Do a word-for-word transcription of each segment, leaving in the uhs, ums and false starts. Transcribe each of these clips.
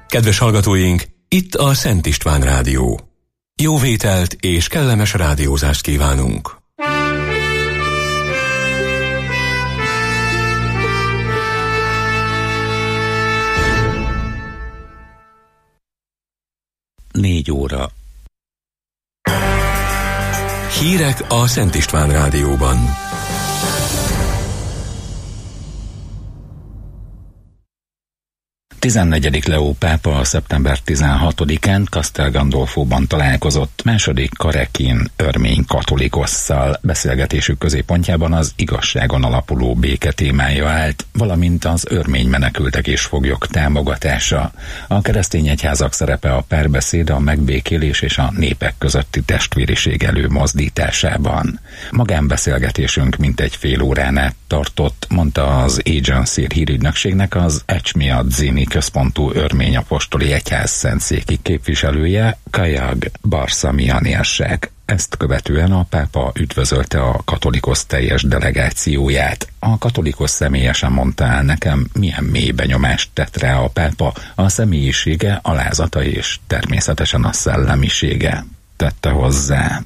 Kedves hallgatóink, itt a Szent István Rádió. Jó vételt és kellemes rádiózást kívánunk! Négy óra. Hírek a Szent István Rádióban. tizennegyedik Leó pápa a szeptember tizenhatodikán Castel Gandolfóban találkozott második Karekin örmény katolikosszal. Beszélgetésük középpontjában az igazságon alapuló béke témája állt, valamint az örmény menekültek és foglyok támogatása. A keresztény egyházak szerepe a párbeszéd, a megbékélés és a népek közötti testvériség előmozdításában. Magánbeszélgetésünk mintegy fél órán át tartott, mondta az Agency hírügynökségnek az Echmiadzini központú örmény apostoli egyház szentszéki képviselője, Kajag Barsamianiassek. Ezt követően a pápa üdvözölte a katolikosz teljes delegációját. A katolikosz személyesen mondta el nekem, milyen mély benyomást tett rá a pápa, a személyisége, alázata és természetesen a szellemisége, tette hozzá.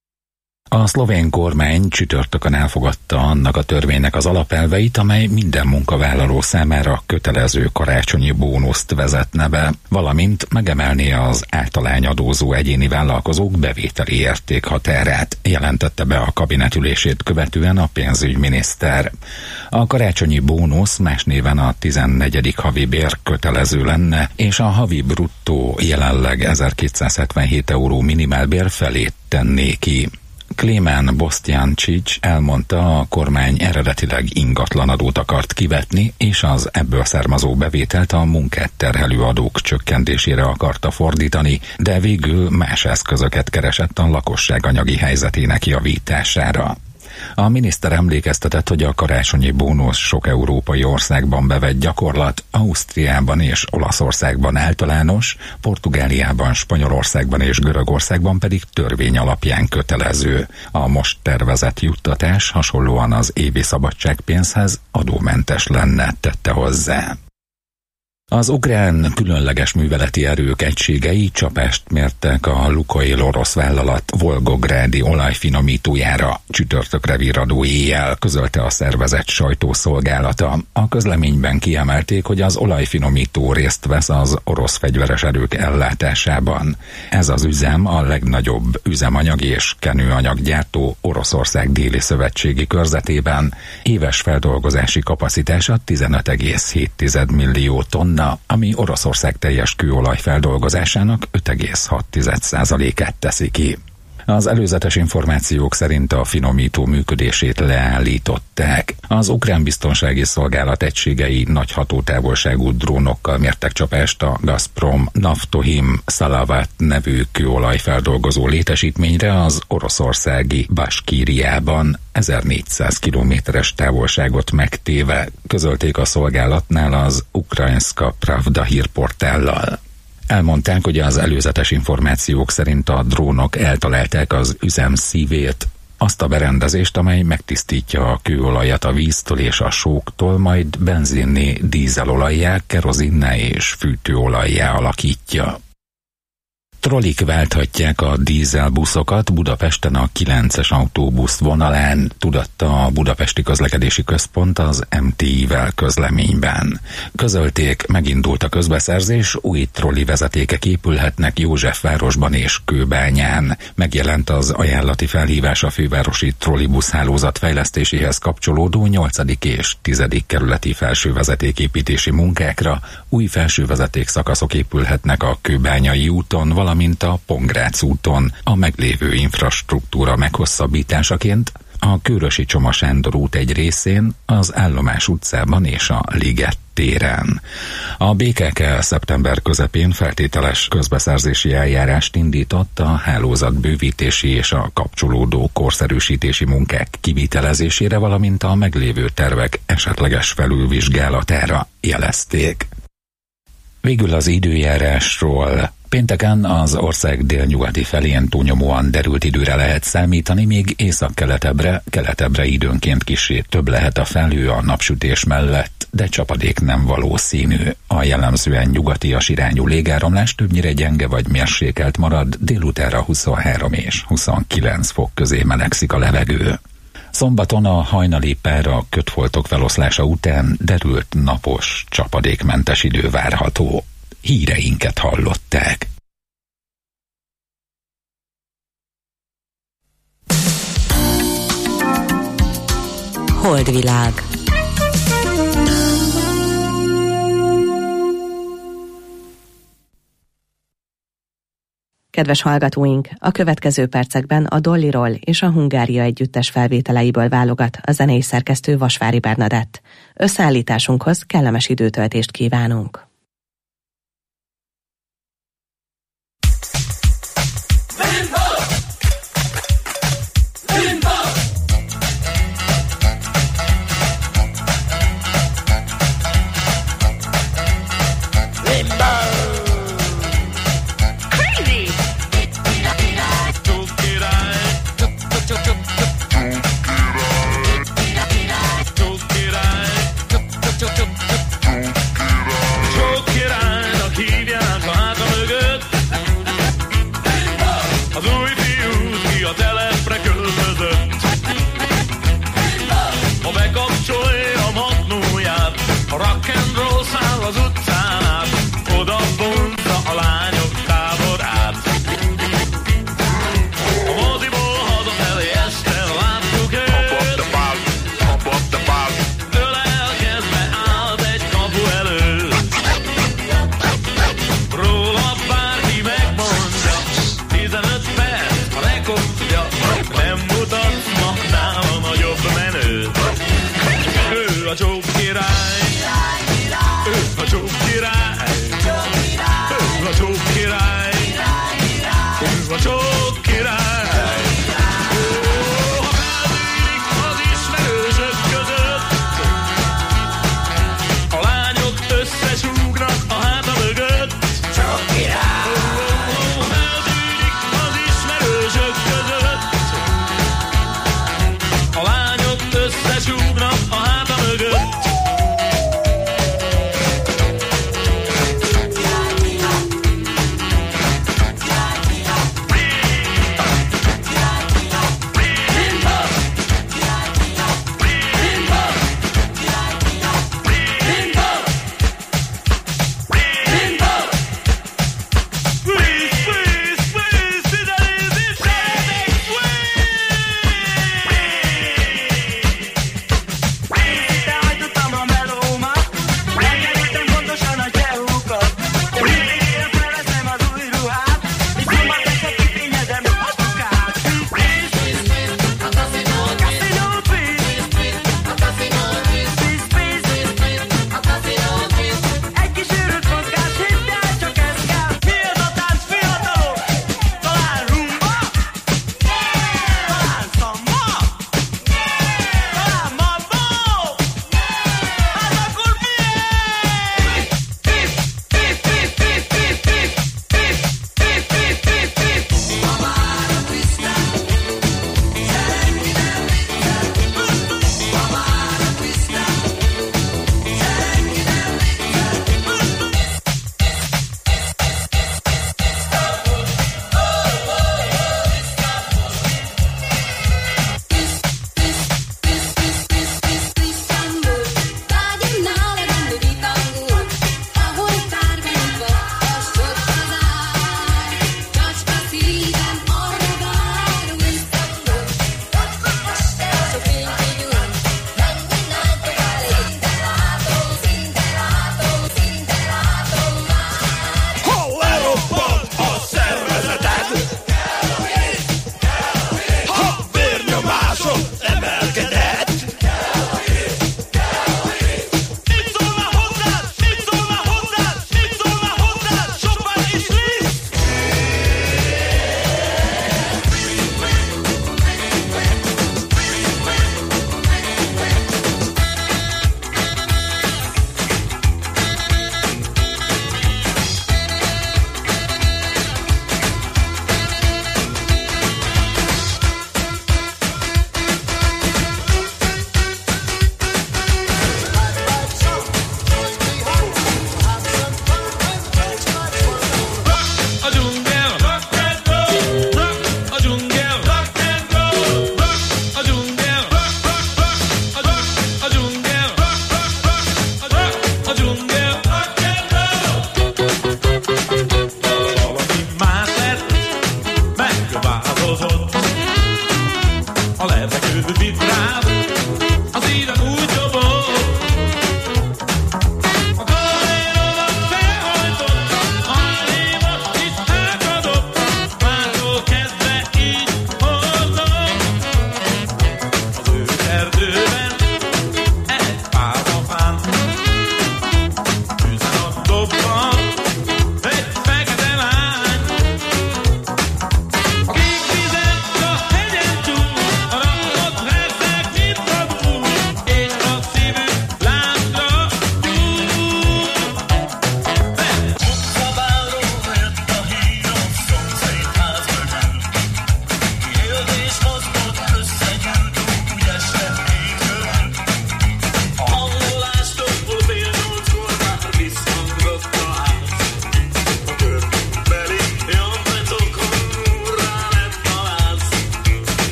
A szlovén kormány csütörtökön elfogadta annak a törvénynek az alapelveit, amely minden munkavállaló számára kötelező karácsonyi bónuszt vezetne be, valamint megemelné az általányadózó egyéni vállalkozók bevételi értékhatárát, jelentette be a kabinetülését követően a pénzügyminiszter. A karácsonyi bónusz más néven a tizennegyedik havi bér kötelező lenne, és a havi bruttó jelenleg ezerkétszázhetvenhét euró minimálbér felét tenné ki. Klémen Bosztjáncsics elmondta, a kormány eredetileg ingatlanadót akart kivetni, és az ebből származó bevételt a munkát terhelő adók csökkentésére akarta fordítani, de végül más eszközöket keresett a lakosság anyagi helyzetének javítására. A miniszter emlékeztetett, hogy a karácsonyi bónusz sok európai országban bevett gyakorlat, Ausztriában és Olaszországban általános, Portugáliában, Spanyolországban és Görögországban pedig törvény alapján kötelező. A most tervezett juttatás hasonlóan az évi szabadságpénzhez adómentes lenne, tette hozzá. Az ukrán különleges műveleti erők egységei csapást mértek a Lukoil orosz vállalat volgográdi olajfinomítójára, csütörtökre virradó éjjel, közölte a szervezet sajtószolgálata. A közleményben kiemelték, hogy az olajfinomító részt vesz az orosz fegyveres erők ellátásában. Ez az üzem a legnagyobb üzemanyag és kenőanyaggyártó Oroszország déli szövetségi körzetében. Éves feldolgozási kapacitása tizenöt egész hét millió tonna, ami Oroszország teljes kőolaj feldolgozásának öt egész hat százalékát teszi ki. Az előzetes információk szerint a finomító működését leállították. Az ukrán biztonsági szolgálat egységei nagy hatótávolságú drónokkal mértek csapást a Gazprom Naftohim Salavat nevű kőolajfeldolgozó létesítményre az oroszországi Baskíriában, ezernégyszáz kilométeres távolságot megtéve, közölték a szolgálatnál az Ukrajinska Pravda hírportállal. Elmondták, hogy az előzetes információk szerint a drónok eltalálták az üzem szívét, azt a berendezést, amely megtisztítja a kőolajat a víztől és a sóktól, majd benzinné, dízelolajjá, kerozinná és fűtőolajjá alakítja. Trollik válthatják a dízelbuszokat Budapesten a kilences autóbusz vonalán, tudatta a Budapesti Közlekedési Központ az em té i-vel közleményben. Közölték, megindult a közbeszerzés, új trolli vezetékek épülhetnek Józsefvárosban és Kőbányán. Megjelent az ajánlati felhívás a fővárosi trollibuszhálózat fejlesztéséhez kapcsolódó nyolcadik és tizedik kerületi felsővezetéképítési munkákra. Új felsővezeték szakaszok épülhetnek a Kőbányai úton, valamint a Pongrác úton, a meglévő infrastruktúra meghosszabbításaként a Kőrösi Csoma Sándor út egy részén, az Állomás utcában és a Liget téren. A bé ká ká szeptember közepén feltételes közbeszerzési eljárást indított a hálózatbővítési és a kapcsolódó korszerűsítési munkák kivitelezésére, valamint a meglévő tervek esetleges felülvizsgálatára, jelezték. Végül az időjárásról. Pénteken az ország délnyugati felén túlnyomóan derült időre lehet számítani, még északkeletebbre, keletebbre időnként kissé több lehet a felhő a napsütés mellett, de csapadék nem valószínű. A jellemzően nyugatias irányú légáramlás többnyire gyenge vagy mérsékelt marad, délutánra huszonhárom és huszonkilenc fok közé melegszik a levegő. Szombaton a hajnali pára kötfoltok feloszlása után derült napos, csapadékmentes idő várható. Híreinket hallották. Holdvilág. Kedves hallgatóink, a következő percekben a Dollyról és a Hungária együttes felvételeiből válogat a zenei szerkesztő Vasvári Bernadett. Összeállításunkhoz kellemes időtöltést kívánunk.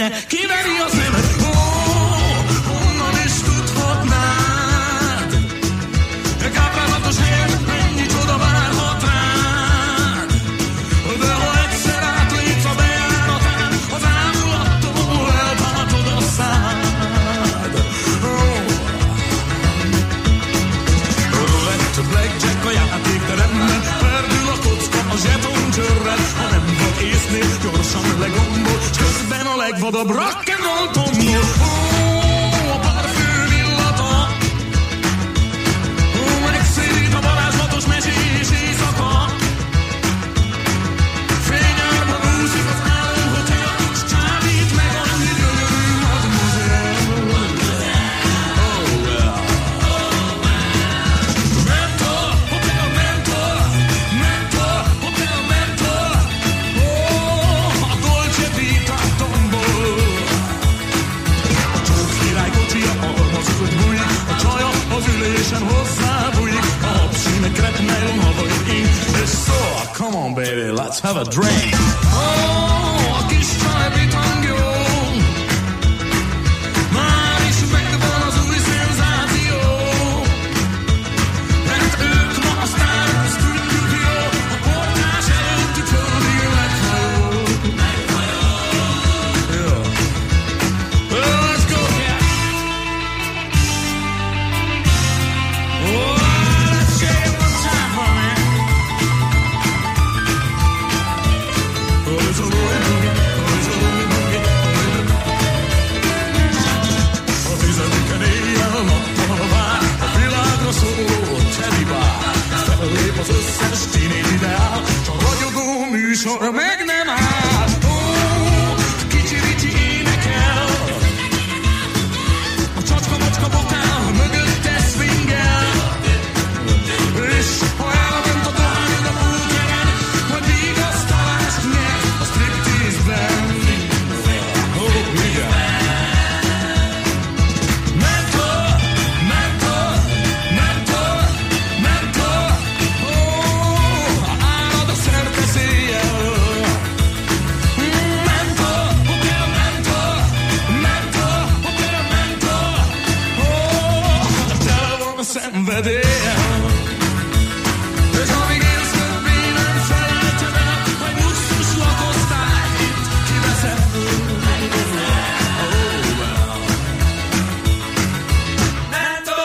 kiveri a szemed. Ó, honnan is tudhatnád? Káprázatos helyen mennyi csoda várhat rád. De ha egyszer átlépsz a bejáratán, az ámulattól eltartod a szád. Roulette, blackjack a játékteremben, perdül a kocka a zsetoncsörrel. Ha nem vagy észnél, gyorsan legombol, s közben a legvadabb rock'n'roll tombol. Ó, a parfüm illata, ó, megszérít a varázslatos mesés éjszaka. Fényárban úszik az álomhotel, s csábít meg annyi gyönyörű mademoiselle. Oh, well. Mentor, hotel, mentor, mentor, hotel, mentor. Oh, a Dolce Vita tombol. A csók király kocsia alma zöld bújik, a csaja az ülésen hozzábújik, a habszínek repnejlom havai ink, és szól, come on baby, let's have a drink. Oh, a kis csaj bitangyó, már is megvan az új szenzáció, mert ők ma a sztárok, stúdió, a portás előtti földig meghajó. Yeah. Well, let's go, yeah. Oh, let's shake it one time for me. Oh, it's a rolling boogie, oh, it's a rolling boogie, a tizedik éjjel nappal vár, a világra szóló teli bár. Fellép az összes teenage ideál, s a ragyogó műsor meg nem áll. Ó, kicsi-ricsi énekel, a csacska-macska botál mögötte swingel. És ha elment a dohány a pulteren, majd vigasztalást nyer a striptease-ben. Ó, igen. Mentor, mentor, mentor, mentor. Ó, árad a szerteszéjjel. Mentor, hotel, mentor, mentor, hotel, mentor. Ó, tele van a szenvedéllyel. És amíg élsz többé nem felejted el, hogy luxus lakosztály itt kiveszed. Oh, well. Mentor!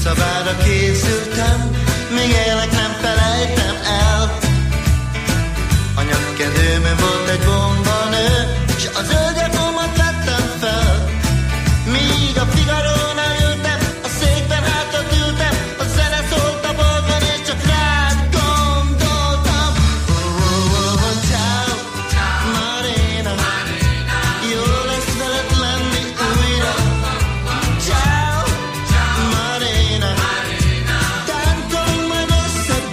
Szabára készültem, még élek nem felejtem el. A nyakkedőmön volt egy bombanő, s az ölgyakomat vettem fel. Míg a Figarónál ültem, a székben hátat ültem, a zene szólt a boltban, és csak rád gondoltam. Oh, oh, oh, oh, ciao, Marina, jó lesz veled lenni újra. Ciao, Marina, táncolunk majd össze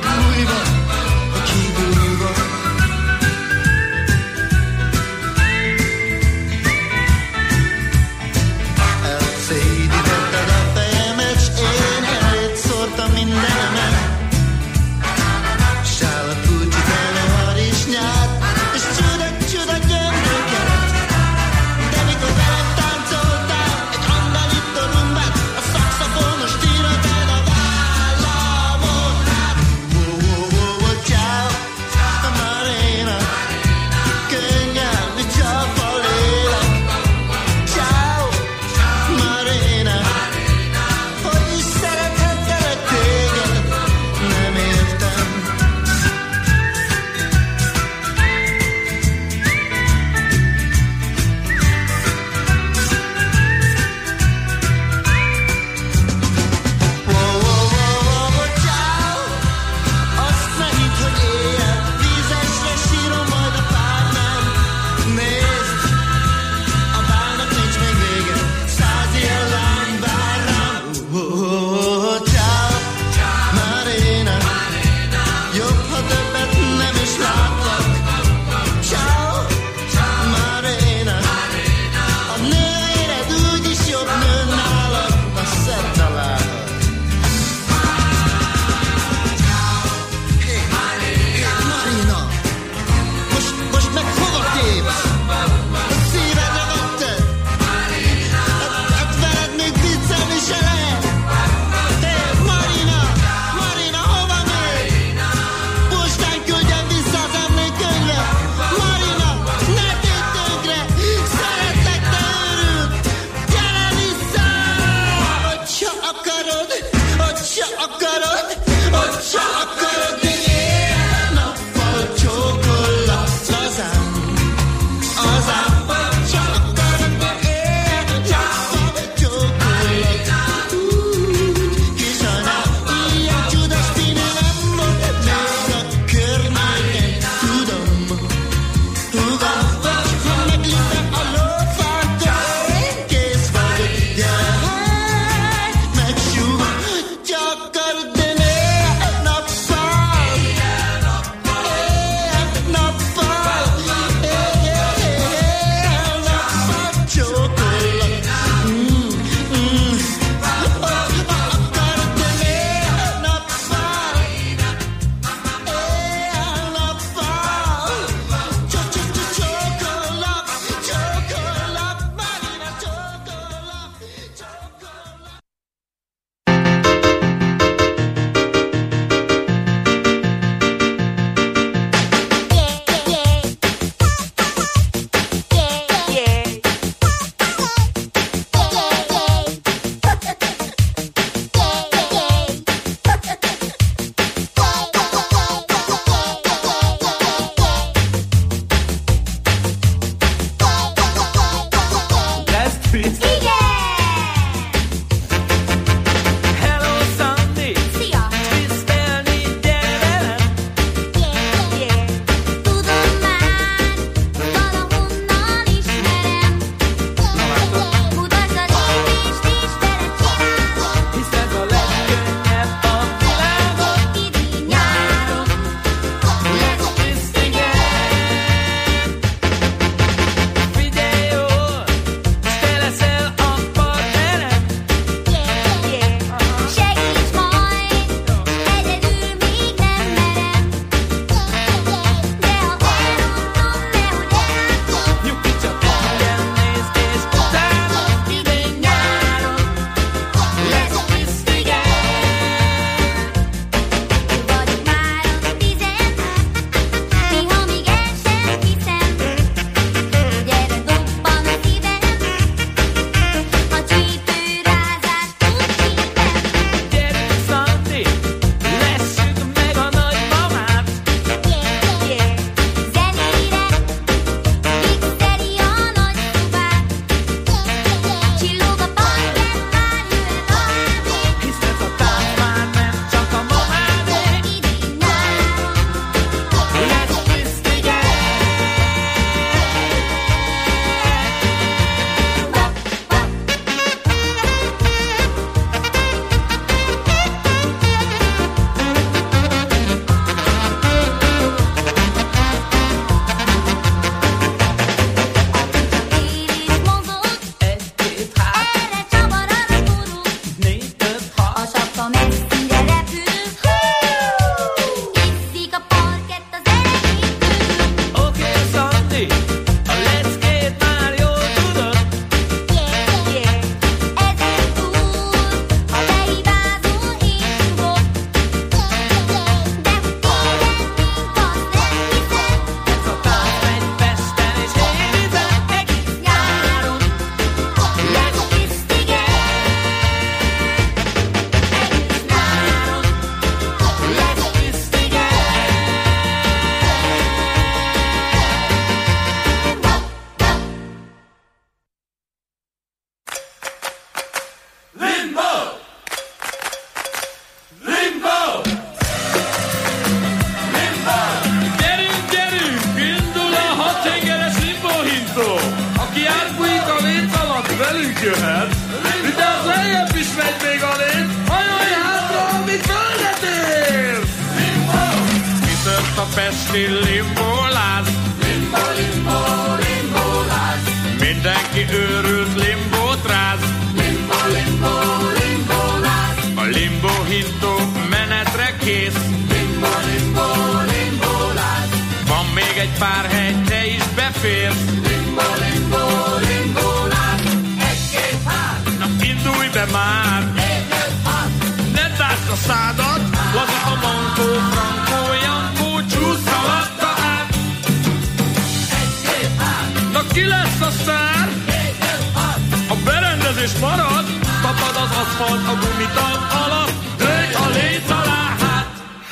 jöhet, de az lejjebb is megy még a lét, hajolj hátra, amíg földet ér! Limbo! Kitört a pesti limboláz, limbo, limbo, limboláz. Mindenki őrült limbót ráz, limbo, limbo, limboláz. A limbo hintó menetre kész, limbo, limbo, limboláz. Van még egy pár hely, te is beférsz, limbo, limbo, limboláz. Egy-két hát, na indulj be már, egy-két hát. Ne tárd a szádat, laza a mankó, frankó, jankó, csúsz alatta át. Egy-két hát, na ki lesz a sztár? Egy-két hát. A berendezés marad, tapad az aszfalt a gumital alatt, dőj a léc alá hát.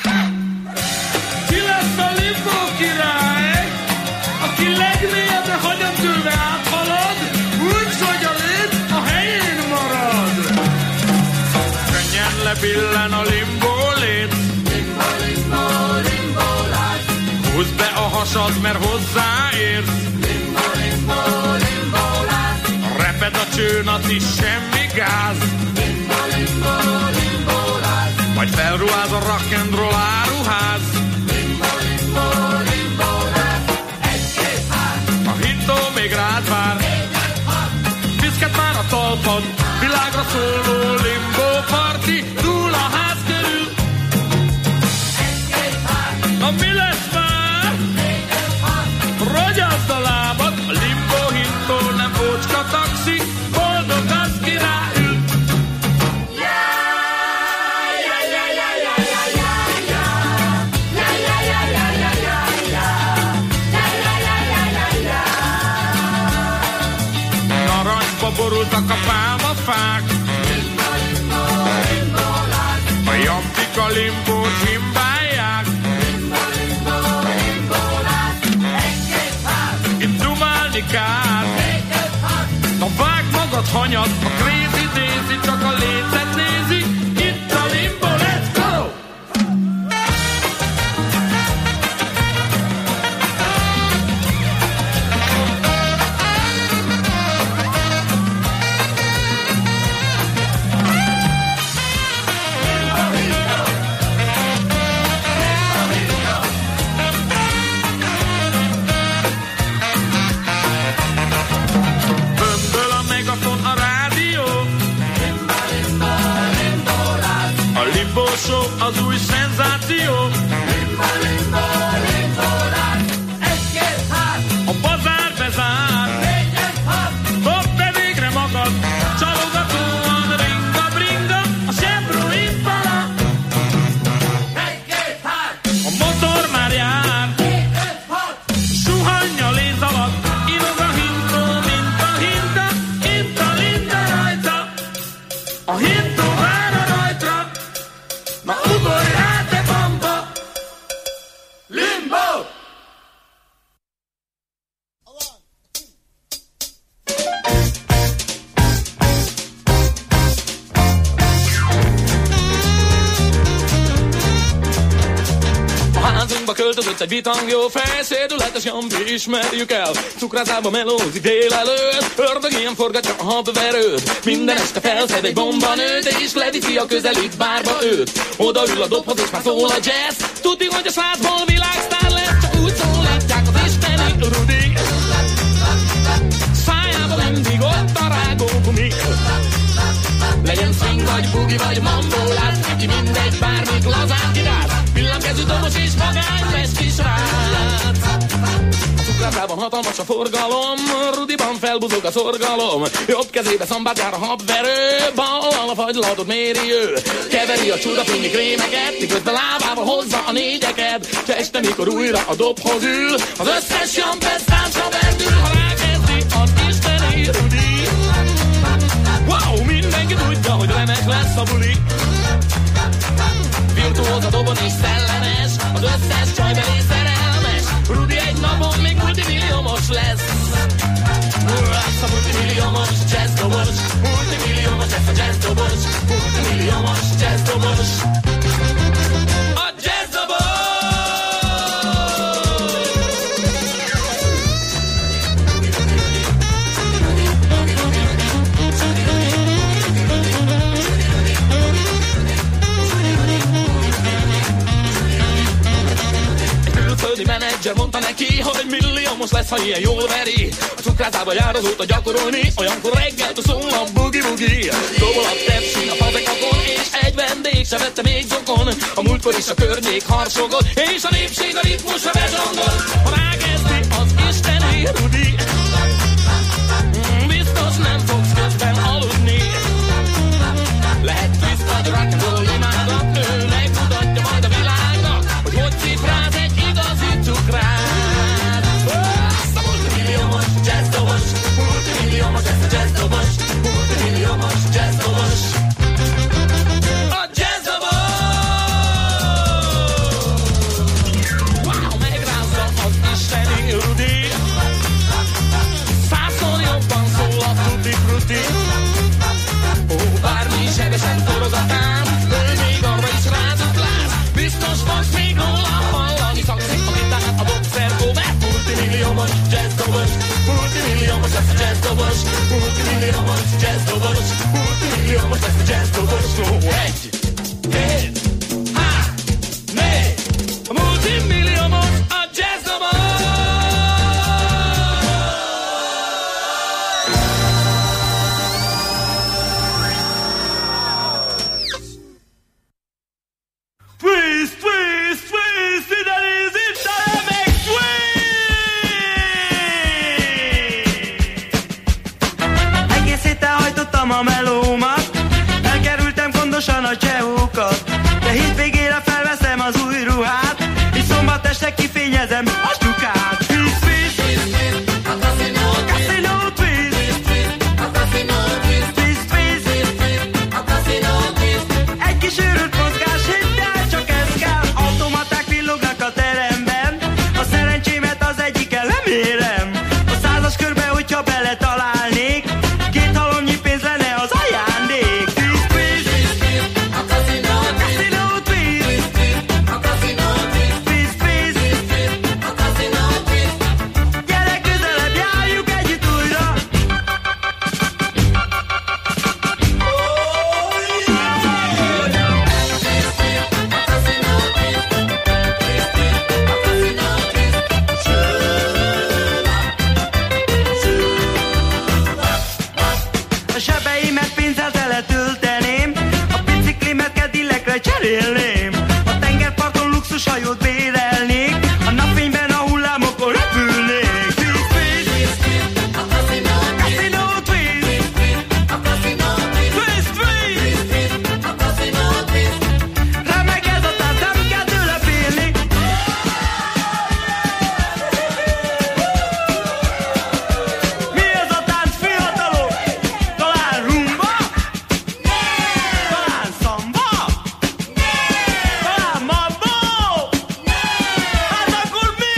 Ki lesz a limbo király, aki legmélyebbre hanyagülve áthalad, úgy, hogy a lét a helyén marad. Könnyen lebillen a limbo lét, limbo, limbo, limbo lát. Húzd be a hasad, mert hozzáérsz, limbo, limbo, limbo lát. Reped a csőnaci, semmi gáz, limbo, limbo, limbo lát. Majd felruház a rock'n'roll áruház, limbo, limbo, limbo lát. Egy-két hát, a hintó még rád vár, piszket már a talpad, világra szóló limbo party, túl a ház körül. Egy-két hát, na mi lesz már? Ragyazd a lábad, a limbo hintó nem ócska taxi, boldog az királyül. Narancsba borultak a pálmafák, a jampik a limbót himbálják. Itt dumálni kár, na vágd magad hanyag, a crazy daisy csak a lécet nézi. Itt a limbo, let's go! Bömböl a megafon, a rádió, a limbo show az új szenzáció. A bazár bezár, dobd be végre magad, csalogatóan ringa bringa, a Chevro Impala. A motor már jár, suhanja léc alatt, inog a hintó, mint a hinta, itt a linda rajta. A hintó vár a rajtra, na ugorj rá te bamba. Limbo! A házunkba költözött egy bitang jó fej, szédületes jambi, ismerjük el. Cukrászába melózik délelőtt, ördög ilyen forgatja a habverőt. Minden este felszed egy bombanőt, és leviszi a közelít bárba őt. Odaül a dobhoz, és már szól a jazz. Tudni, hogy a srácból világsztár lesz, csak úgy szólatják az isteni Rudi. Szájában mindig ott a rágógumi. Legyen swing vagy bugi vagy mambolás, neki mindegy, bármit lazán kiráz. Villámkezű dobos és magány lesz kisrác. A cukrászában hatalmas a forgalom, Rudiban felbuzog a szorgalom. Jobb kezébe szambát jár a habverő, bal a fagylatot méri ő. Keveri a csodafényi krémeket, miközben lábával hozza a négyeket. S este mikor újra a dobhoz ül, az összes jampesz táncra vendül, ha rákezdi az isteni Rudi. Wow, mindenki tudja, hogy remek lesz a buli. Virtuóz a dobon és szellemes, az összes csaj belé szerelmes. Rudi egy napon még multimilliómos lesz. Lesz a multimilliómos jazzdobos, multimilliómos lesz a jazzdobos, multimilliómos jazzdobos. A jazzdobos! menedzser mondta neki, hogy milliómos lesz, ha ilyen jól veri. A cukrászába jár azóta gyakorolni, olyankor reggeltől szól a bugi-bugi. Dobol a tepsi a fazekakon, és egy vendég se vette még zokon. A múltkor is a környék harsogott, és a népség a ritmusra bezsongol. Ha rákezdi az isteni Rudi, biztos nem fogsz közben aludni. Lehet twist vagy rock'n'roll imádat, ő megmutatja majd a világnak, hogy hogy cifráz egy igazi cukrád. A multimilliómos jazzdobos, multimilliómos ez a jazzdobos, multimilliómos jazzdobos. A jazzdobos! Wow, megrázza az isteni Rudi. Százszor jobban szól a tutti frutti. Ó, bármi sebesen forozatán, ő még arra is ráduplás. Biztos fogsz még róla hallani, szakszik a gitár, a dobszergó, mert multimilliómos jazzdobos, multimilliómos lesz a jazzdobos, multimilliómos jazzdobos, multimilliómos lesz a jazzdobos. Ó, egy, két, há, négy, a multimilliómos a jazzdobos. Twist, twist, twist, innen is itt a remek twist! Egész héten hajtottam a melómat, elkerültem gondosan a csehókat, de hétvégére felveszem az új ruhát, és szombat este kifényezem a stukát. Twist, twist, a kaszinó, kaszinó, twist, a kaszinó, twist, twist, a kaszinó, twist. Egy kis őrült mozgás, hittel csak ez kell, automaták villognak a teremben, a szerencsémet az egyikkel nem érem. A százas körbe, hogyha beletalálnék, két halomnyi pénz lenne az ajándék. Twist, twist, a kaszinó, kaszinó, twist, a kaszinó, twist, twist, a kaszinó, twist. Gyere közelebb, járjuk együtt újra. A zsebeimet pénzzel teletölteném, a biciklimet kedillekre cserélném, a tengerparton luxushajót bérelnék, a napfényben a hullámokon repülnék. Twist, twist, a kaszinó, kaszinó, twist, a kaszinó, twist, twist, a kaszinó, twist. Remek ez a tánc, nem kell tőle félni. Mi ez a tánc, fiatalok? Talán rumba? Talán szamba? Talán mambo? Hát akkor mi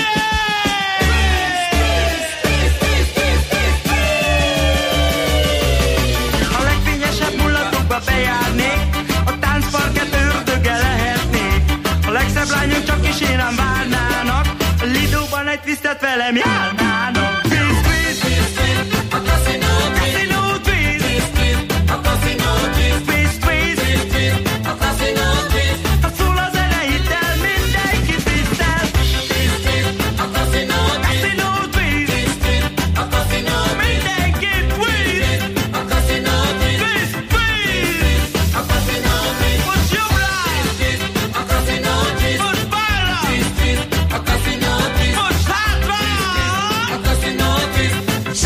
ez? A legfényesebb mullatokba bejárnék, a táncparket ördöge lehetnék. A legszebb lányok csak is én rám várnának, a Lidóban egy twistet velem járnának. Twist, twist, a kaszinó, kaszinó, twist, a kaszinó, twist, twist, a kaszinó, twist. Ha szól a zene, hittel, mindenki tisztel. A kaszinó, kaszinó, twist, a kaszinó, mindenki twist. A kaszinó, twist, twist, a kaszinó, twist. Most jobbra, a kaszinó, twist. Most balra, a kaszinó, twist. Most hátra, a kaszinó, twist. Twist,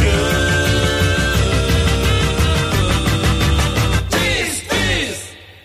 twist.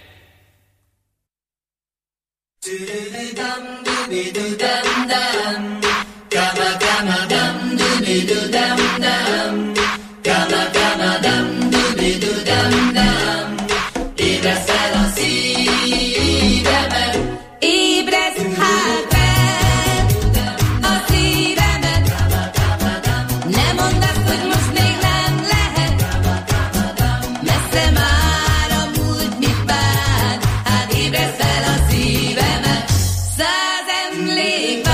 Ébresz hát fel a szívemet, ne mondd azt, hogy most még nem lehet, messze már a múlt mit vár, hát ébresz fel a szívemet, száz emlék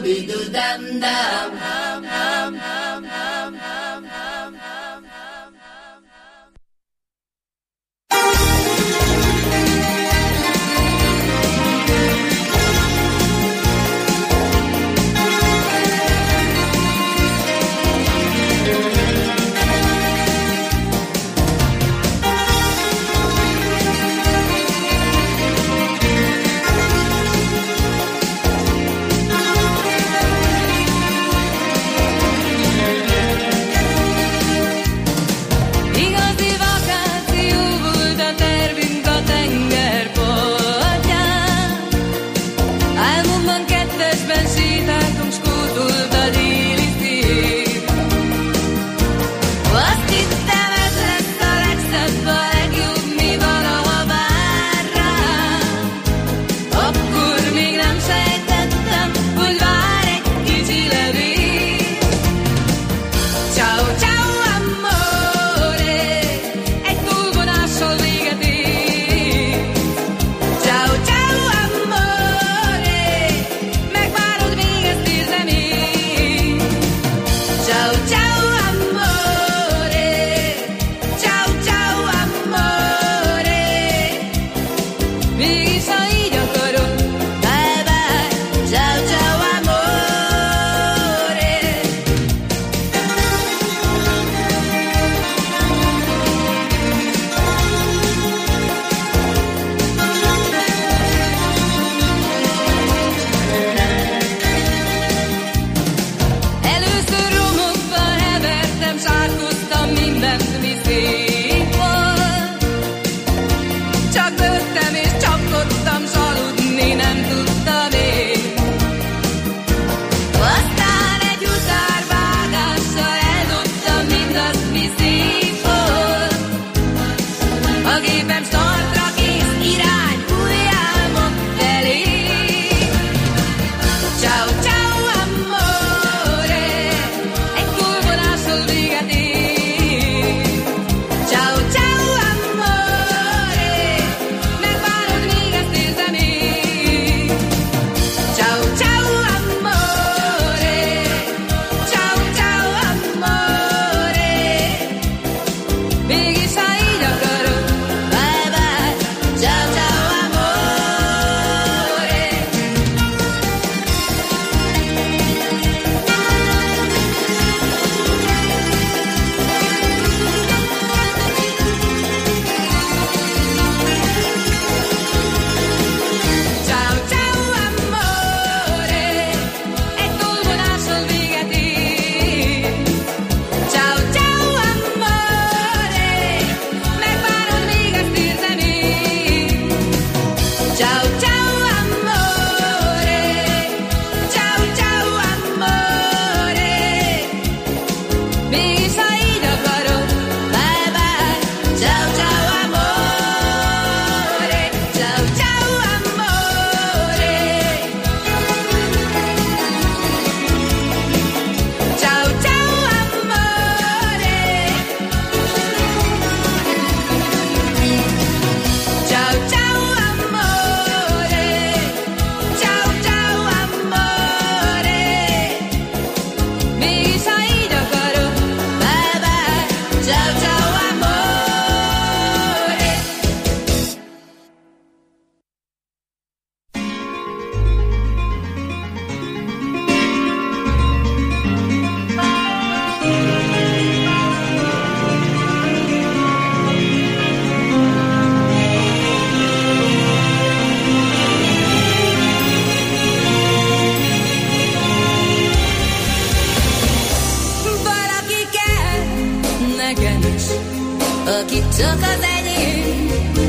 aki csak az enyém,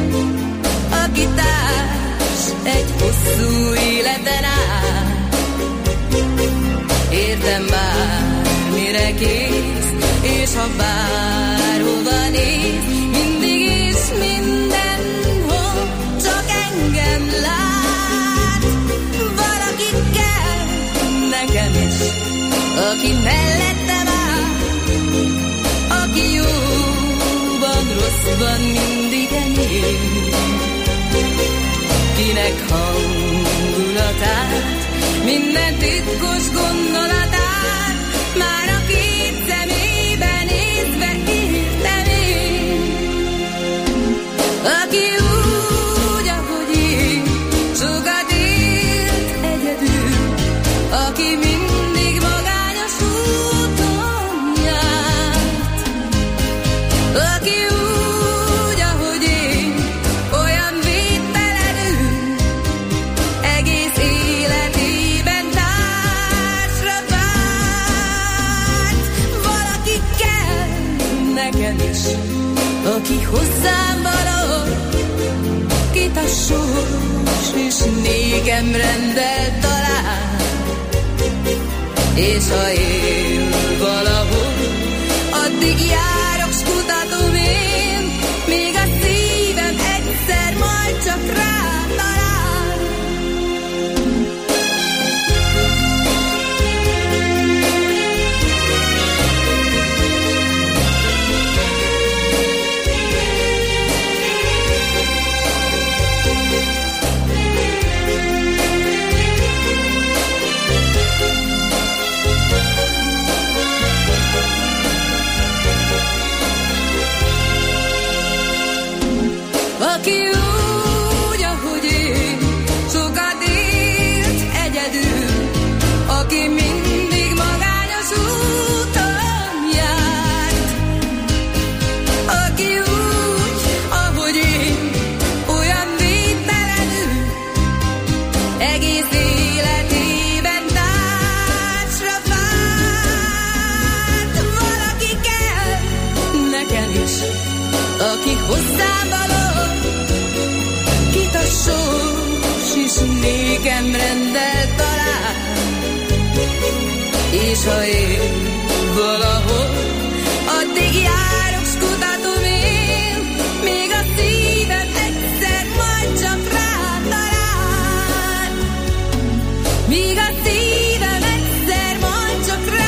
aki társ egy hosszú életen át. Értem bármire kész, és ha bárhova néz, mindig is mindenhol csak engem lát. Valaki kell nekem is, aki mellettem áll, aki jóban, rosszban mindig enyém, kinek hangulatát minden titkos gondolatát, már a két szemében nézve értem én. Aki úgy, ahogy én, sokat élt egyedül, aki mindig magányos úton járt. Aki úgy, ahogy én, olyan védtelenül, egész életében társra várt. Valaki kell nekem is, aki hozzám való, kit a sors és nékem rendel talán. És ha él valahol, addig járok, s kutatom én, míg a szívem egyszer majd csak rá talál. Aki úgy, ahogy én, sokat élt egyedül, aki mindig magányos úton járt. Aki úgy, ahogy én, olyan védtelenül, egész életében társra várt. Valaki kell nekem is, aki hozzám való, kit a sors is nékem rendel talán. És ha én valahol, addig járok, s kutatom én, még a szívem egyszer majd csak rá talál. Míg a szívem egyszer majd csak rá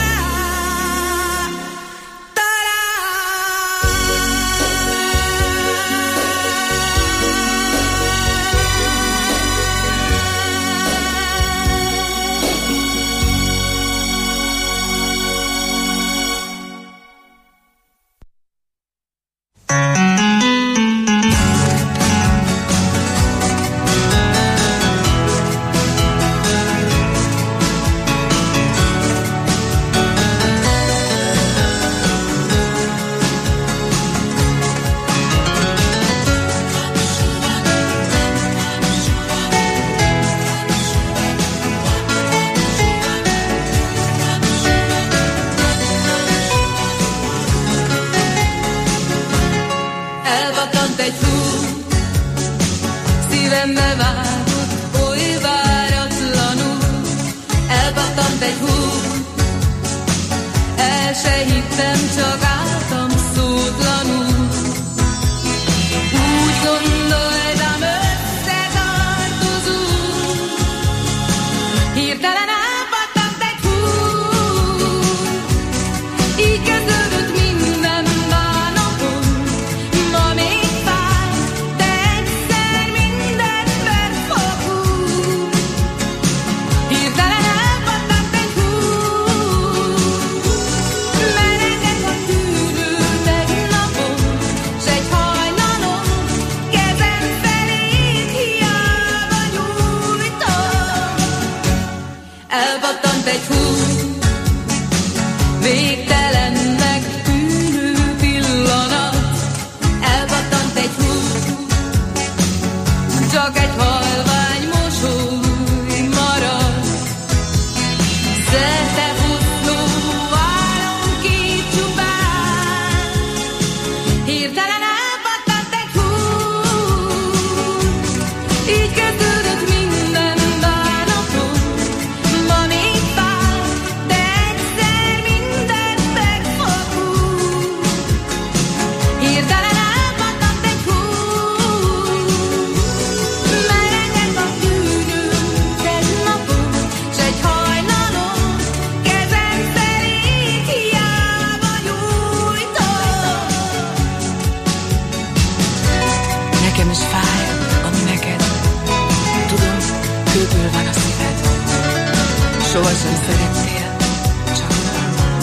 Hirtelen elpattant egy hú, menekek a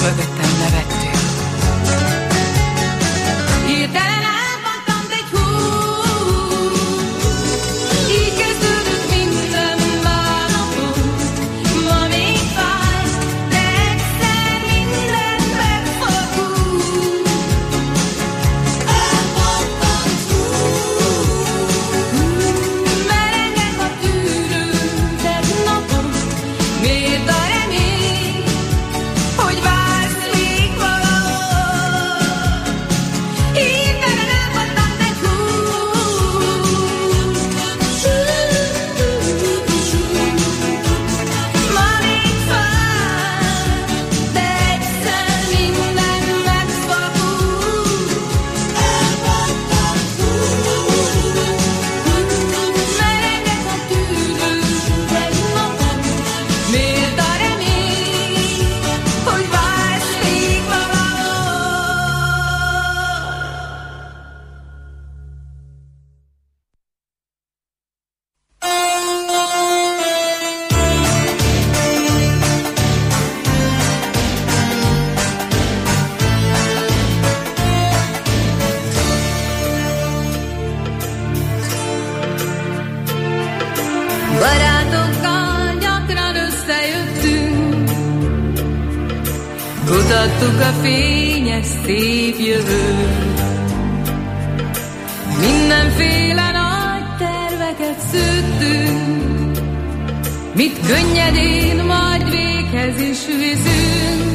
mögöttem nevettél. Hirtelen elpattant egy hú, így kezdődött minden bánapom. Ma még fáj, de egyszer minden megfordul. Elpattant hú, merengek a tűrő tegnapom. Miért a remény, hogy vársz még valahol? Hirtelen elpattant egy hú. Ma még fáj, de egyszer minden megfordul. Elpattant hú, merengek a tűrő tegnapom. Miért a remény, hogy vársz még barátokkal gyakran összejöttünk, kutattuk a fényes szép jövőt. Mindenféle nagy terveket szőttünk, mit könnyedén majd véghez is viszünk.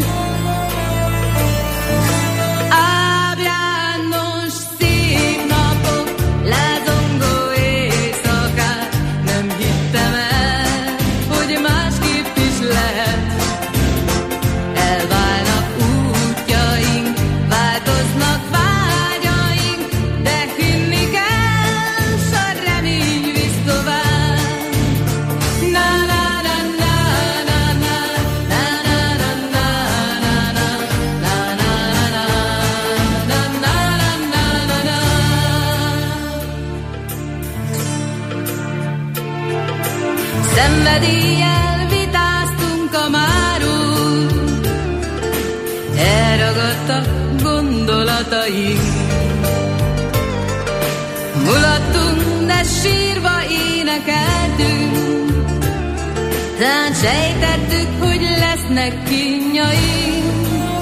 Ábrándos szép napok, lázongó éjszakák, nem hittem el, hogy másképp is lehet. Elválnak útjaink, változnak vágyaink, de hinni kell, s a remény visz tovább. Na na na na na na, na na na na na, na na na na, na na na na. Szenvedéllyel vitáztunk a máról, elragadtak gondolataink. Mulattunk, de sírva énekeltünk, talán sejtettük, hogy lesznek kínjaink.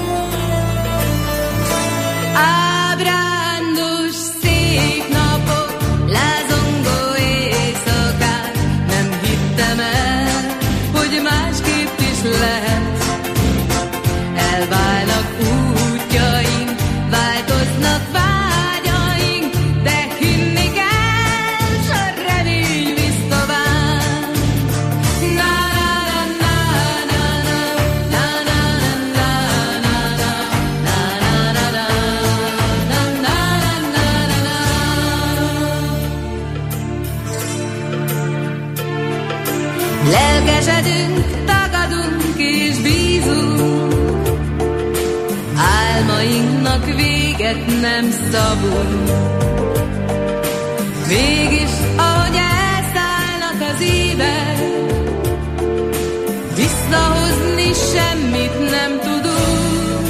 Ábrándos szép napok, lázongó éjszakák, nem hittem el, hogy másképp is lehet. Elválnak útjaink, változnak vágyaink, de hinni kell, s a remény visz tovább. Na na na na na, na na na na na, na na na na na. Lelkesedünk, tagadunk és bízunk, álmainknak véget nem szabunk. Mégis, ahogy elszállnak az évek, visszahozni semmit nem tudunk.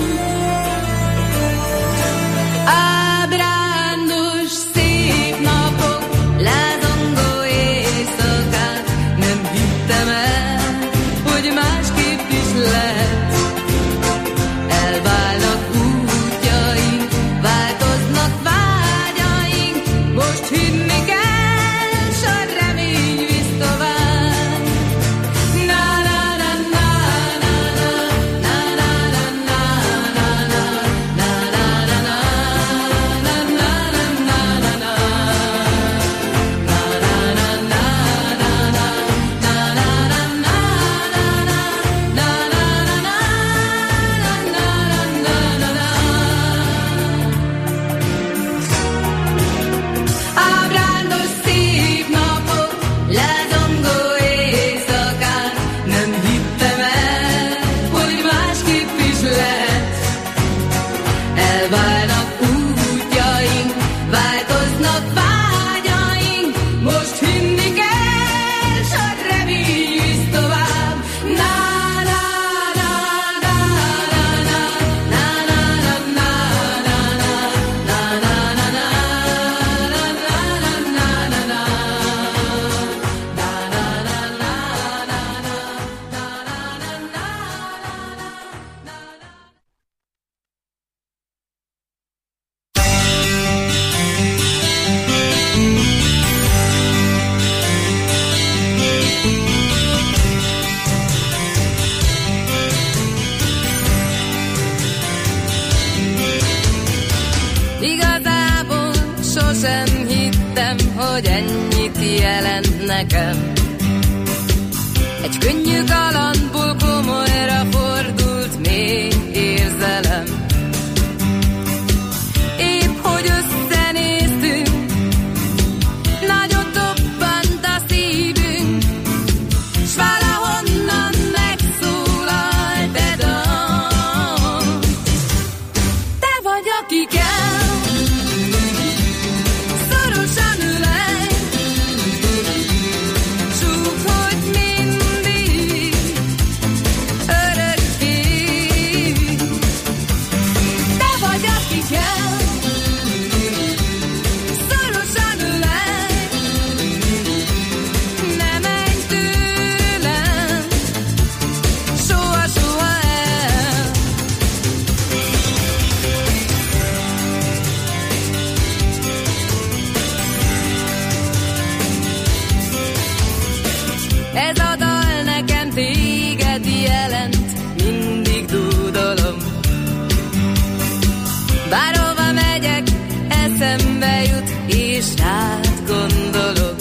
Ábrándos szép napok, lázongó éjszakák, nem hittem el, hogy másképp is lehet. Elválnak útjaink, változnak vágyaink, most hinni kell, s a remény visz tovább. Na na na na na hogy ennyit jelent nekem. Egy könnyű kalandból komolyra fordult mély érzelem. Épp hogy összenéztünk, nagyot dobbant a szívünk, s valahonnan megszólalt egy dal. Te vagy, aki kell, szorosan ölelj, csúfolj mindig, örökké. Te vagy, aki kell, szorosan ölelj, ne menj tőlem, soha, soha el. Ez a dal nekem téged jelent, mindig dúdolom. Bárhova megyek, eszembe jut, és rád gondolok.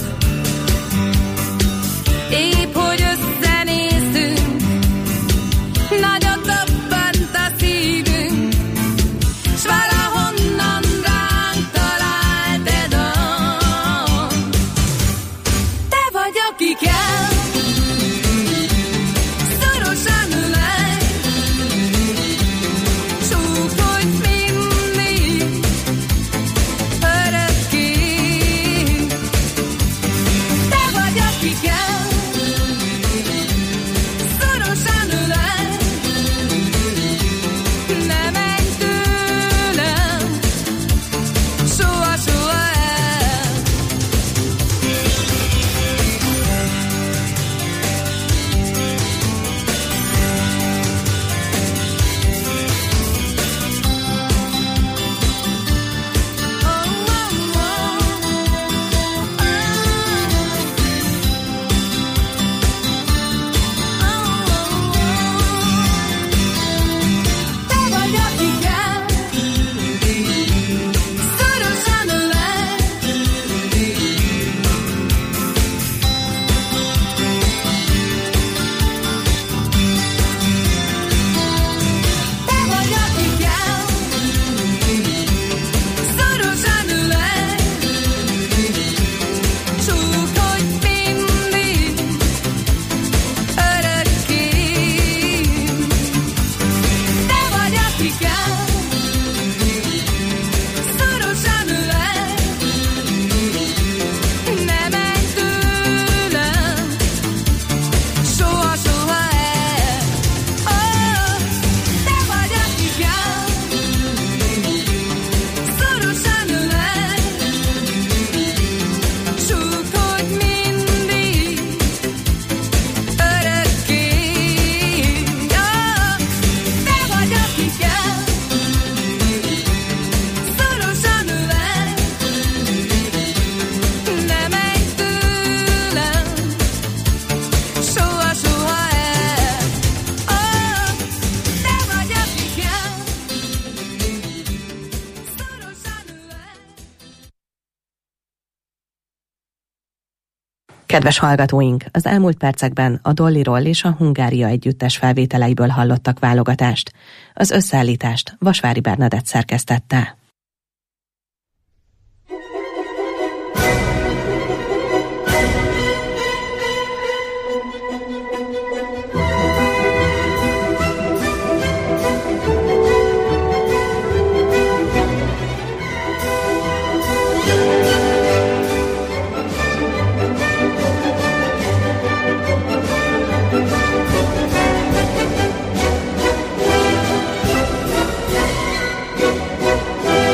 Épp hogy összenéztünk, nagyot dobbant a szívünk, s valahonnan ránk talált egy dal. Te vagy, aki kell, szorosan ölelj, csúfolj mindig, örökké. Te vagy, aki kell, szorosan ölelj, ne menj tőlem, soha, soha el. Te vagy, aki kell, szorosan ölelj, te vagy, aki kell, szorosan ölelj, csúfolj mindig, örökké. Te vagy, aki kell, szorosan ölelj, ne menj tőlem, soha, soha el. Oh, te vagy, aki kell, szorosan ölelj, csúfolj mindig, örökké. Oh, te vagy, aki kell, szorosan ölelj, ne menj tőlem, soha, soha el. Oh, te vagy, aki kell, szorosan ölelj. Kedves hallgatóink, az elmúlt percekben a Dollyról és a Hungária együttes felvételeiből hallottak válogatást. Az összeállítást Vasvári Bernadett szerkesztette. Te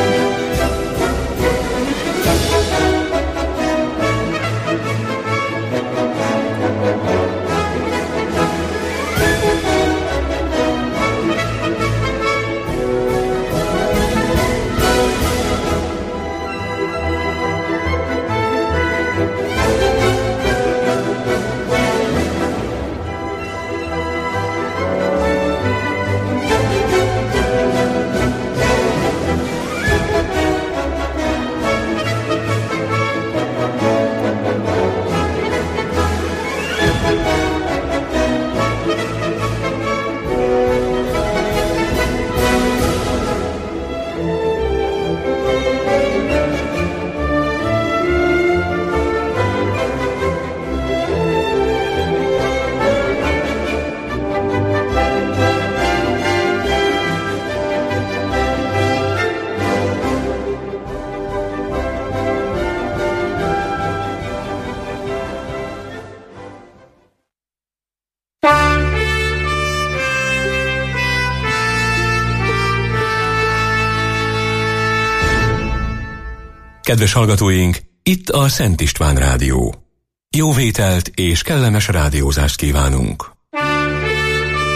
Kedves hallgatóink, itt a Szent István Rádió. Jó vételt és kellemes rádiózást kívánunk!